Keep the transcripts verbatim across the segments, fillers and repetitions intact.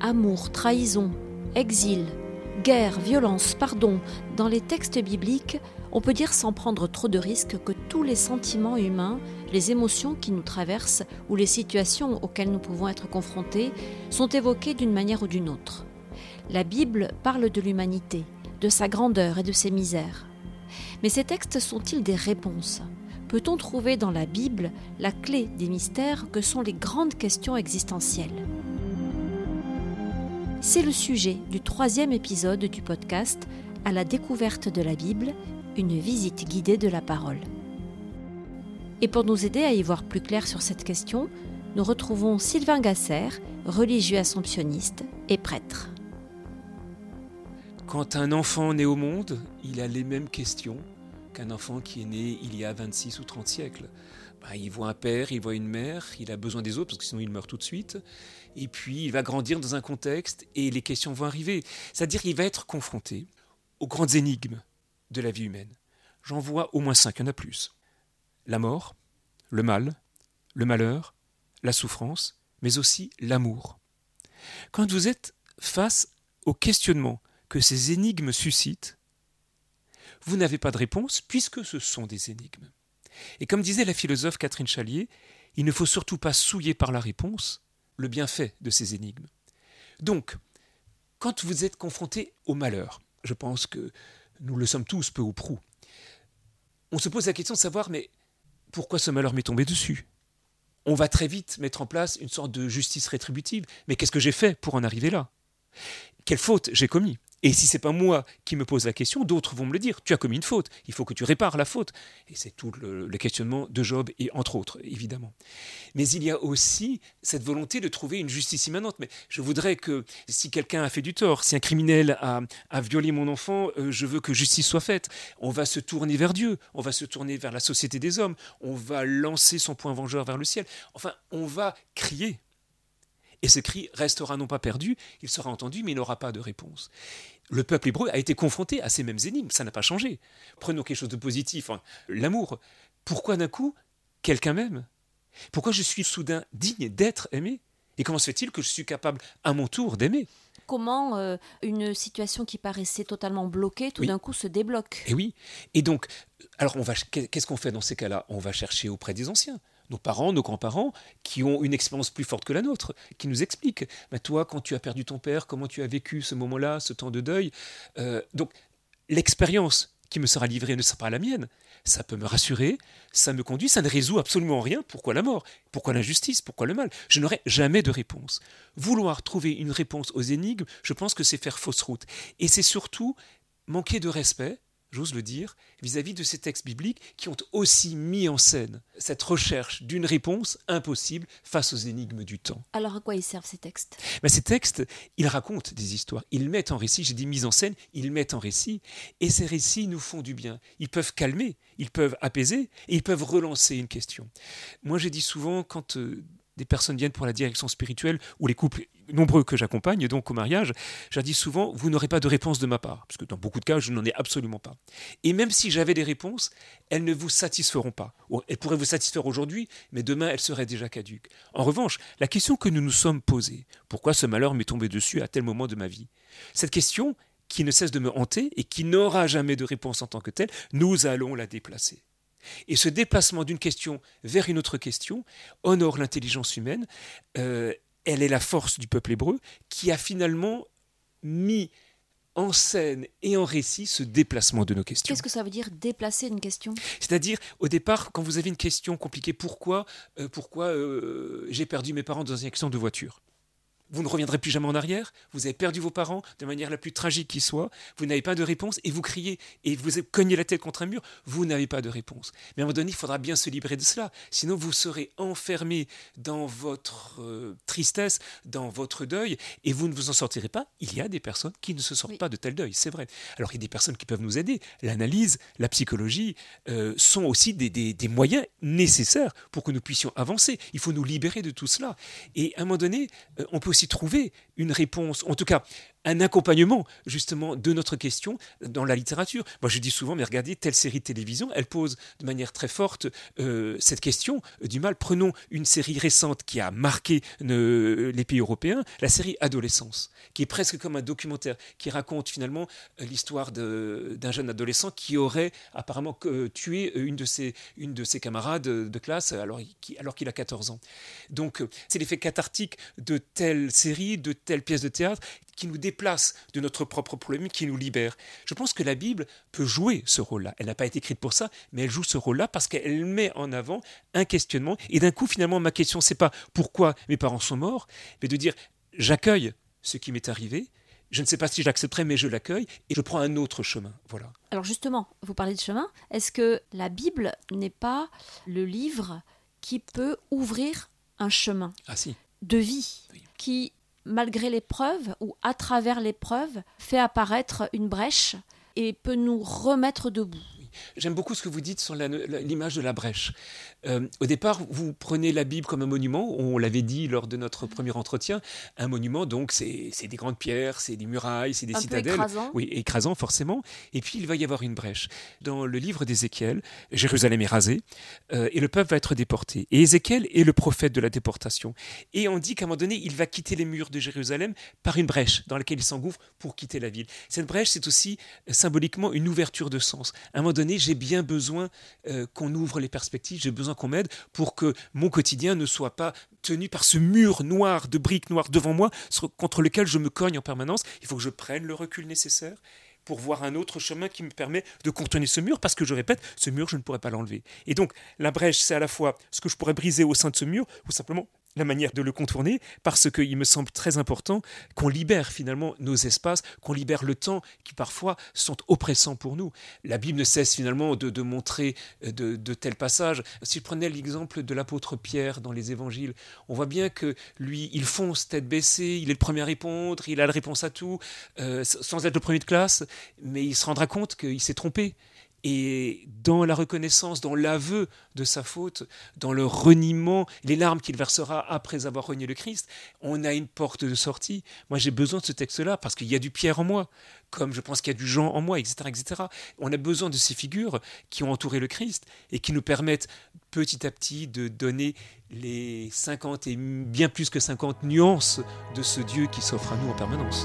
amour, trahison, exil, guerre, violence, pardon, dans les textes bibliques, on peut dire sans prendre trop de risques que tous les sentiments humains, les émotions qui nous traversent ou les situations auxquelles nous pouvons être confrontés sont évoqués d'une manière ou d'une autre. La Bible parle de l'humanité, de sa grandeur et de ses misères. Mais ces textes sont-ils des réponses ? Peut-on trouver dans la Bible la clé des mystères que sont les grandes questions existentielles ? C'est le sujet du troisième épisode du podcast « À la découverte de la Bible, une visite guidée de la parole ». Et pour nous aider à y voir plus clair sur cette question, nous retrouvons Sylvain Gasser, religieux assomptionniste et prêtre. Quand un enfant naît au monde, il a les mêmes questions qu'un enfant qui est né il y a vingt-six ou trente siècles. Ben, il voit un père, il voit une mère, il a besoin des autres parce que sinon il meurt tout de suite. Et puis il va grandir dans un contexte et les questions vont arriver. C'est-à-dire qu'il va être confronté aux grandes énigmes de la vie humaine. J'en vois au moins cinq, il y en a plus. La mort, le mal, le malheur, la souffrance, mais aussi l'amour. Quand vous êtes face au questionnement que ces énigmes suscitent, vous n'avez pas de réponse puisque ce sont des énigmes. Et comme disait la philosophe Catherine Chalier, il ne faut surtout pas souiller par la réponse le bienfait de ces énigmes. Donc, quand vous êtes confronté au malheur, je pense que nous le sommes tous peu ou prou, on se pose la question de savoir, mais pourquoi ce malheur m'est tombé dessus ? On va très vite mettre en place une sorte de justice rétributive. Mais qu'est-ce que j'ai fait pour en arriver là ? Quelle faute j'ai commis ? Et si ce n'est pas moi qui me pose la question, d'autres vont me le dire. Tu as commis une faute, il faut que tu répares la faute. Et c'est tout le, le questionnement de Job, et entre autres, évidemment. Mais il y a aussi cette volonté de trouver une justice immanente. Mais je voudrais que, si quelqu'un a fait du tort, si un criminel a, a violé mon enfant, euh, je veux que justice soit faite. On va se tourner vers Dieu, on va se tourner vers la société des hommes, on va lancer son poing vengeur vers le ciel. Enfin, on va crier. Et ce cri restera non pas perdu, il sera entendu, mais il n'aura pas de réponse. Le peuple hébreu a été confronté à ces mêmes énigmes, ça n'a pas changé. Prenons quelque chose de positif, hein, l'amour. Pourquoi d'un coup, quelqu'un m'aime ? Pourquoi je suis soudain digne d'être aimé ? Et comment se fait-il que je suis capable, à mon tour, d'aimer ? Comment euh, une situation qui paraissait totalement bloquée, tout oui. d'un coup, se débloque ? Et oui. Et donc, alors on va, qu'est-ce qu'on fait dans ces cas-là ? On va chercher auprès des anciens. Nos parents, nos grands-parents, qui ont une expérience plus forte que la nôtre, qui nous expliquent. Ben toi, quand tu as perdu ton père, comment tu as vécu ce moment-là, ce temps de deuil. Euh, donc, l'expérience qui me sera livrée ne sera pas la mienne. Ça peut me rassurer, ça me conduit, ça ne résout absolument rien. Pourquoi la mort ? Pourquoi l'injustice ? Pourquoi le mal ? Je n'aurai jamais de réponse. Vouloir trouver une réponse aux énigmes, je pense que c'est faire fausse route. Et c'est surtout manquer de respect, j'ose le dire, vis-à-vis de ces textes bibliques qui ont aussi mis en scène cette recherche d'une réponse impossible face aux énigmes du temps. Alors à quoi ils servent ces textes ? Ben, ces textes, ils racontent des histoires, ils mettent en récit, j'ai dit mise en scène, ils mettent en récit, et ces récits nous font du bien. Ils peuvent calmer, ils peuvent apaiser, et ils peuvent relancer une question. Moi j'ai dit souvent, quand euh, des personnes viennent pour la direction spirituelle, ou les couples nombreux que j'accompagne, donc au mariage, je leur dis souvent, vous n'aurez pas de réponse de ma part, parce que dans beaucoup de cas, je n'en ai absolument pas. Et même si j'avais des réponses, elles ne vous satisferont pas. Elles pourraient vous satisfaire aujourd'hui, mais demain, elles seraient déjà caduques. En revanche, la question que nous nous sommes posée, pourquoi ce malheur m'est tombé dessus à tel moment de ma vie ? Cette question, qui ne cesse de me hanter et qui n'aura jamais de réponse en tant que telle, nous allons la déplacer. Et ce déplacement d'une question vers une autre question honore l'intelligence humaine. Euh, elle est la force du peuple hébreu qui a finalement mis en scène et en récit ce déplacement de nos questions. Qu'est-ce que ça veut dire déplacer une question ? C'est-à-dire, au départ, quand vous avez une question compliquée, pourquoi, euh, pourquoi euh, j'ai perdu mes parents dans un accident de voiture ? Vous ne reviendrez plus jamais en arrière, vous avez perdu vos parents de manière la plus tragique qui soit, vous n'avez pas de réponse et vous criez et vous cognez la tête contre un mur, vous n'avez pas de réponse. Mais à un moment donné, il faudra bien se libérer de cela, sinon vous serez enfermé dans votre euh, tristesse, dans votre deuil et vous ne vous en sortirez pas. Il y a des personnes qui ne se sortent oui. pas de tel deuil, c'est vrai. Alors il y a des personnes qui peuvent nous aider. L'analyse, la psychologie euh, sont aussi des, des, des moyens nécessaires pour que nous puissions avancer. Il faut nous libérer de tout cela. Et à un moment donné, euh, on peut aussi trouver une réponse, en tout cas un accompagnement justement de notre question dans la littérature. Moi je dis souvent, mais regardez, telle série de télévision, elle pose de manière très forte euh, cette question euh, du mal. Prenons une série récente qui a marqué ne, les pays européens, la série Adolescence, qui est presque comme un documentaire, qui raconte finalement euh, l'histoire de, d'un jeune adolescent qui aurait apparemment euh, tué une de ses, une de ses camarades de classe alors, qui, alors qu'il a quatorze ans. Donc euh, c'est l'effet cathartique de telle série, de telle pièce de théâtre, qui nous déplace de notre propre problème, qui nous libère. Je pense que la Bible peut jouer ce rôle-là. Elle n'a pas été écrite pour ça, mais elle joue ce rôle-là parce qu'elle met en avant un questionnement. Et d'un coup, finalement, ma question, c'est pas pourquoi mes parents sont morts, mais de dire j'accueille ce qui m'est arrivé. Je ne sais pas si j'accepterai, mais je l'accueille et je prends un autre chemin. Voilà. Alors justement, vous parlez de chemin. Est-ce que la Bible n'est pas le livre qui peut ouvrir un chemin ah, si. de vie, oui. qui malgré l'épreuve ou à travers l'épreuve, fait apparaître une brèche et peut nous remettre debout. J'aime beaucoup ce que vous dites sur la, la, l'image de la brèche. Euh, au départ, vous prenez la Bible comme un monument, on l'avait dit lors de notre premier entretien, un monument, donc c'est, c'est des grandes pierres, c'est des murailles, c'est des un citadelles. Peu écrasant. Oui, écrasant forcément. Et puis il va y avoir une brèche. Dans le livre d'Ézéchiel, Jérusalem est rasée euh, et le peuple va être déporté. Et Ézéchiel est le prophète de la déportation. Et on dit qu'à un moment donné, il va quitter les murs de Jérusalem par une brèche dans laquelle il s'engouffre pour quitter la ville. Cette brèche, c'est aussi euh, symboliquement une ouverture de sens. À un moment donné, j'ai bien besoin euh, qu'on ouvre les perspectives, j'ai besoin qu'on m'aide pour que mon quotidien ne soit pas tenu par ce mur noir de briques noires devant moi contre lequel je me cogne en permanence. Il faut que je prenne le recul nécessaire pour voir un autre chemin qui me permet de contourner ce mur, parce que je répète, ce mur, je ne pourrais pas l'enlever. Et donc, la brèche, c'est à la fois ce que je pourrais briser au sein de ce mur, ou simplement la manière de le contourner, parce qu'il me semble très important qu'on libère finalement nos espaces, qu'on libère le temps qui parfois sont oppressants pour nous. La Bible ne cesse finalement de, de montrer de, de tels passages. Si je prenais l'exemple de l'apôtre Pierre dans les évangiles, on voit bien que lui, il fonce tête baissée, il est le premier à répondre, il a la réponse à tout, euh, sans être le premier de classe, mais il se rendra compte qu'il s'est trompé. Et dans la reconnaissance, dans l'aveu de sa faute, dans le reniement, les larmes qu'il versera après avoir renié le Christ, on a une porte de sortie. Moi, j'ai besoin de ce texte-là parce qu'il y a du Pierre en moi, comme je pense qu'il y a du Jean en moi, et cetera, et cetera. On a besoin de ces figures qui ont entouré le Christ et qui nous permettent petit à petit de donner les cinquante et bien plus que cinquante nuances de ce Dieu qui s'offre à nous en permanence.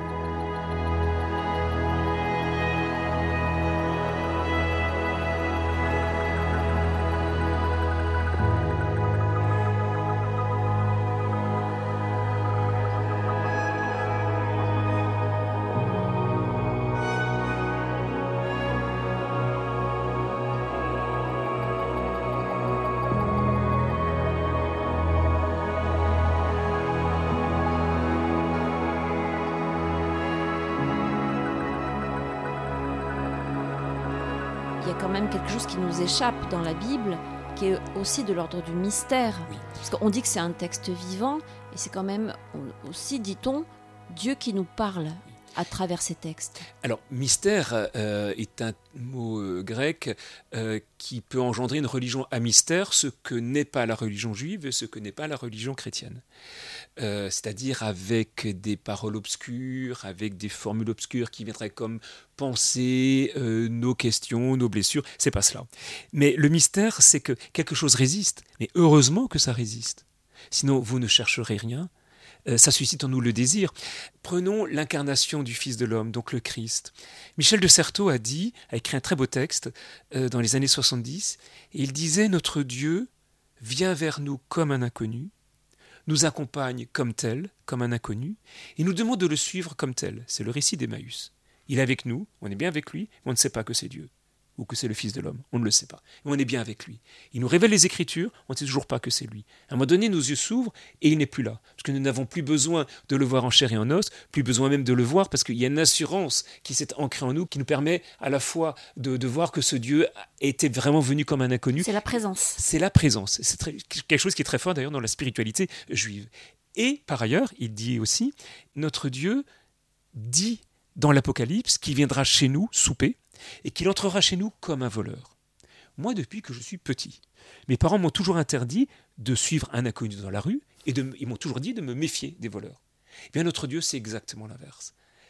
Il y a quand même quelque chose qui nous échappe dans la Bible, qui est aussi de l'ordre du mystère. Oui. Parce qu'on dit que c'est un texte vivant, et c'est quand même aussi, dit-on, Dieu qui nous parle à travers ces textes. Alors, mystère euh, est un mot euh, grec euh, qui peut engendrer une religion à mystère, ce que n'est pas la religion juive et ce que n'est pas la religion chrétienne. Euh, c'est-à-dire avec des paroles obscures, avec des formules obscures qui viendraient comme penser euh, nos questions, nos blessures. C'est pas cela. Mais le mystère, c'est que quelque chose résiste, mais heureusement que ça résiste. Sinon, vous ne chercherez rien. Euh, ça suscite en nous le désir. Prenons l'incarnation du Fils de l'homme, donc le Christ. Michel de Certeau a dit, a écrit un très beau texte euh, dans les années soixante-dix, et il disait « Notre Dieu vient vers nous comme un inconnu, nous accompagne comme tel, comme un inconnu, et nous demande de le suivre comme tel. » C'est le récit d'Emmaüs. Il est avec nous, on est bien avec lui, mais on ne sait pas que c'est Dieu, ou que c'est le Fils de l'homme, on ne le sait pas. Mais on est bien avec lui. Il nous révèle les Écritures, on ne sait toujours pas que c'est lui. À un moment donné, nos yeux s'ouvrent et il n'est plus là. Parce que nous n'avons plus besoin de le voir en chair et en os, plus besoin même de le voir, parce qu'il y a une assurance qui s'est ancrée en nous, qui nous permet à la fois de, de voir que ce Dieu était vraiment venu comme un inconnu. C'est la présence. C'est la présence. C'est très, quelque chose qui est très fort d'ailleurs dans la spiritualité juive. Et par ailleurs, il dit aussi, notre Dieu dit dans l'Apocalypse qu'il viendra chez nous souper, et qu'il entrera chez nous comme un voleur. Moi, depuis que je suis petit, mes parents m'ont toujours interdit de suivre un inconnu dans la rue, et de, ils m'ont toujours dit de me méfier des voleurs. Eh bien, notre Dieu, c'est exactement l'inverse.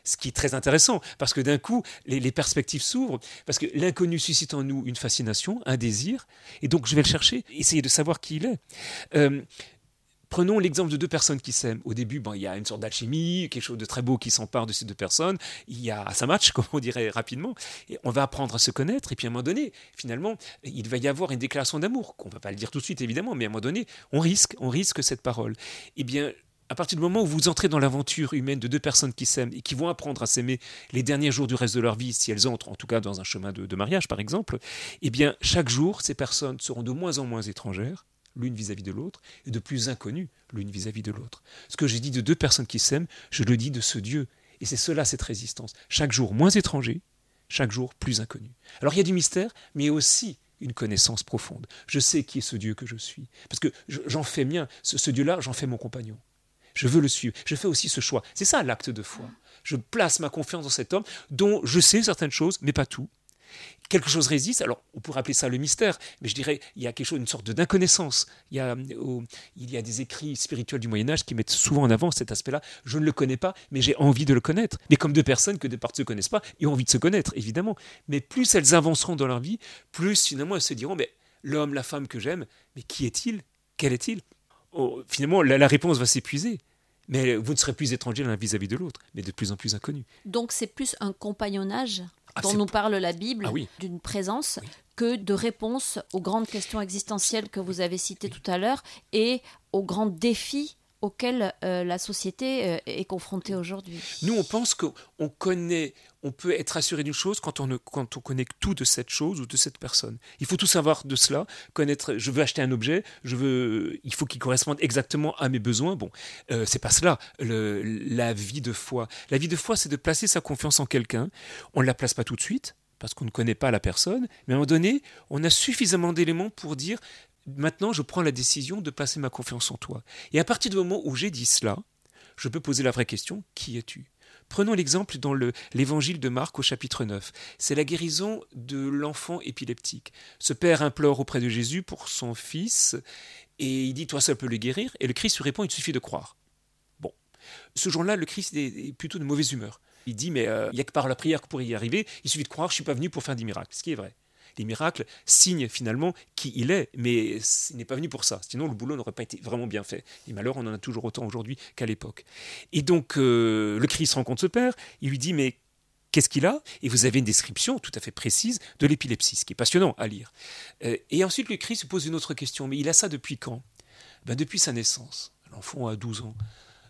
Ce qui est très intéressant, parce que d'un coup, les, les perspectives s'ouvrent, parce que l'inconnu suscite en nous une fascination, un désir, et donc je vais le chercher, essayer de savoir qui il est. Euh, Prenons l'exemple de deux personnes qui s'aiment. Au début, bon, il y a une sorte d'alchimie, quelque chose de très beau qui s'empare de ces deux personnes. Il y a ça match, comme on dirait rapidement. Et on va apprendre à se connaître. Et puis à un moment donné, finalement, il va y avoir une déclaration d'amour, qu'on ne va pas le dire tout de suite, évidemment, mais à un moment donné, on risque, on risque cette parole. Eh bien, à partir du moment où vous entrez dans l'aventure humaine de deux personnes qui s'aiment et qui vont apprendre à s'aimer les derniers jours du reste de leur vie, si elles entrent en tout cas dans un chemin de, de mariage, par exemple, eh bien, chaque jour, ces personnes seront de moins en moins étrangères, l'une vis-à-vis de l'autre, et de plus inconnues l'une vis-à-vis de l'autre. Ce que j'ai dit de deux personnes qui s'aiment, je le dis de ce Dieu. Et c'est cela, cette résistance. Chaque jour moins étranger, chaque jour plus inconnu. Alors il y a du mystère, mais il y a aussi une connaissance profonde. Je sais qui est ce Dieu que je suis. Parce que j'en fais mien. Ce, ce Dieu-là, j'en fais mon compagnon. Je veux le suivre. Je fais aussi ce choix. C'est ça l'acte de foi. Je place ma confiance dans cet homme dont je sais certaines choses, mais pas tout. Quelque chose résiste, alors on pourrait appeler ça le mystère, mais je dirais il y a quelque chose, une sorte d'inconnaissance. Il y a, oh, il y a des écrits spirituels du Moyen-Âge qui mettent souvent en avant cet aspect-là. Je ne le connais pas, mais j'ai envie de le connaître. Mais comme deux personnes que de part ne se connaissent pas et ont envie de se connaître, évidemment. Mais plus elles avanceront dans leur vie, plus finalement elles se diront mais l'homme, la femme que j'aime, mais qui est-il? Quel est-il? Oh, finalement, la, la réponse va s'épuiser. Mais vous ne serez plus étranger l'un vis-à-vis de l'autre, mais de plus en plus inconnu. Donc c'est plus un compagnonnage ah, dont nous parle la Bible, ah, oui. d'une présence, oui. que de réponses aux grandes questions existentielles que vous avez citées oui. tout à l'heure et aux grands défis auxquels euh, la société euh, est confrontée aujourd'hui. Nous, on pense qu'on connaît, on peut être assuré d'une chose quand on, ne, quand on connaît tout de cette chose ou de cette personne. Il faut tout savoir de cela, connaître, je veux acheter un objet, je veux, il faut qu'il corresponde exactement à mes besoins. Bon, euh, c'est pas cela, le, la vie de foi. La vie de foi, c'est de placer sa confiance en quelqu'un. On ne la place pas tout de suite, parce qu'on ne connaît pas la personne, mais à un moment donné, on a suffisamment d'éléments pour dire maintenant, je prends la décision de placer ma confiance en toi. Et à partir du moment où j'ai dit cela, je peux poser la vraie question, qui es-tu ? Prenons l'exemple dans le, l'évangile de Marc au chapitre neuf. C'est la guérison de l'enfant épileptique. Ce père implore auprès de Jésus pour son fils et il dit, toi seul peux le guérir. Et le Christ lui répond, il te suffit de croire. Bon, ce jour-là, le Christ est plutôt de mauvaise humeur. Il dit, mais euh, il n'y a que par la prière que pour y arriver, il suffit de croire, je ne suis pas venu pour faire des miracles, ce qui est vrai. Les miracles signent finalement qui il est, mais il n'est pas venu pour ça. Sinon, le boulot n'aurait pas été vraiment bien fait. Et malheur, on en a toujours autant aujourd'hui qu'à l'époque. Et donc, euh, le Christ rencontre ce père, il lui dit, mais qu'est-ce qu'il a ? Et vous avez une description tout à fait précise de l'épilepsie, ce qui est passionnant à lire. Euh, et ensuite, le Christ se pose une autre question, mais il a ça depuis quand ? Ben, depuis sa naissance. L'enfant a douze ans.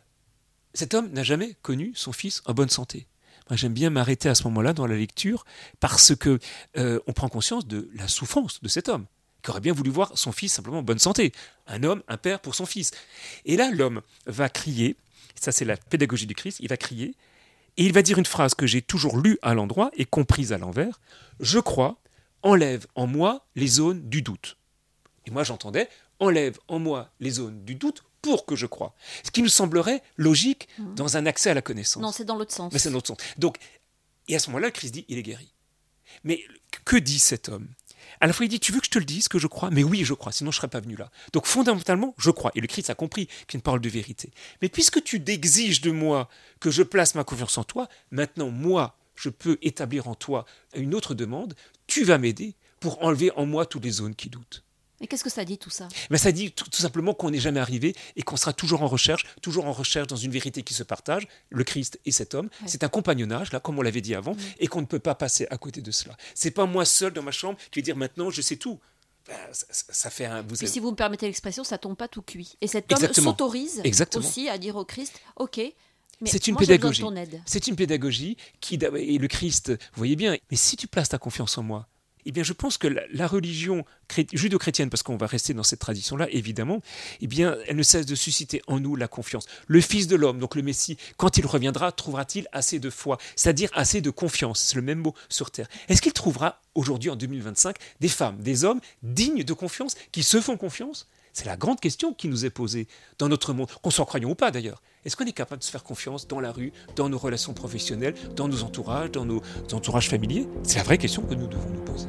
Cet homme n'a jamais connu son fils en bonne santé. Moi, j'aime bien m'arrêter à ce moment-là dans la lecture parce que euh, on prend conscience de la souffrance de cet homme qui aurait bien voulu voir son fils simplement en bonne santé. Un homme, un père pour son fils. Et là, l'homme va crier, ça c'est la pédagogie du Christ, il va crier et il va dire une phrase que j'ai toujours lue à l'endroit et comprise à l'envers. Je crois, enlève en moi les zones du doute. Et moi j'entendais, enlève en moi les zones du doute pour que je croie. Ce qui nous semblerait logique mmh. dans un accès à la connaissance. Non, c'est dans l'autre sens. Mais c'est dans l'autre sens. Donc, et à ce moment-là, le Christ dit, il est guéri. Mais que dit cet homme ? À la fois, il dit, tu veux que je te le dise, que je crois ? Mais oui, je crois, sinon je ne serais pas venu là. Donc, fondamentalement, je crois. Et le Christ a compris qu'il y a une parole de vérité. Mais puisque tu exiges de moi que je place ma confiance en toi, maintenant, moi, je peux établir en toi une autre demande. Tu vas m'aider pour enlever en moi toutes les zones qui doutent. Et qu'est-ce que ça dit tout ça ? Mais ça dit tout, tout simplement qu'on n'est jamais arrivé et qu'on sera toujours en recherche, toujours en recherche dans une vérité qui se partage, le Christ et cet homme. Ouais. C'est un compagnonnage, là, comme on l'avait dit avant, mmh. et qu'on ne peut pas passer à côté de cela. C'est pas moi seul dans ma chambre qui vais dire maintenant je sais tout. Ben, ça, ça fait un. Vous Puis avez... si vous me permettez l'expression, ça tombe pas tout cuit. Et cet Exactement. homme s'autorise Exactement. aussi à dire au Christ, ok. Mais c'est une moi, pédagogie. j'ai besoin de ton aide. C'est une pédagogie qui et le Christ, vous voyez bien. Mais si tu places ta confiance en moi. Eh bien, je pense que la, la religion cré- judo-chrétienne, parce qu'on va rester dans cette tradition-là, évidemment, eh bien, elle ne cesse de susciter en nous la confiance. Le Fils de l'homme, donc le Messie, quand il reviendra, trouvera-t-il assez de foi, c'est-à-dire assez de confiance, c'est le même mot sur terre. Est-ce qu'il trouvera aujourd'hui, en deux mille vingt-cinq, des femmes, des hommes dignes de confiance, qui se font confiance ? C'est la grande question qui nous est posée dans notre monde, qu'on s'en croyons ou pas d'ailleurs. Est-ce qu'on est capable de se faire confiance dans la rue, dans nos relations professionnelles, dans nos entourages, dans nos entourages familiers ? C'est la vraie question que nous devons nous poser.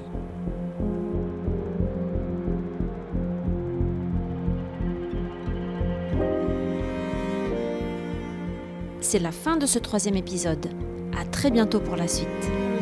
c'est la fin de ce troisième épisode. À très bientôt pour la suite.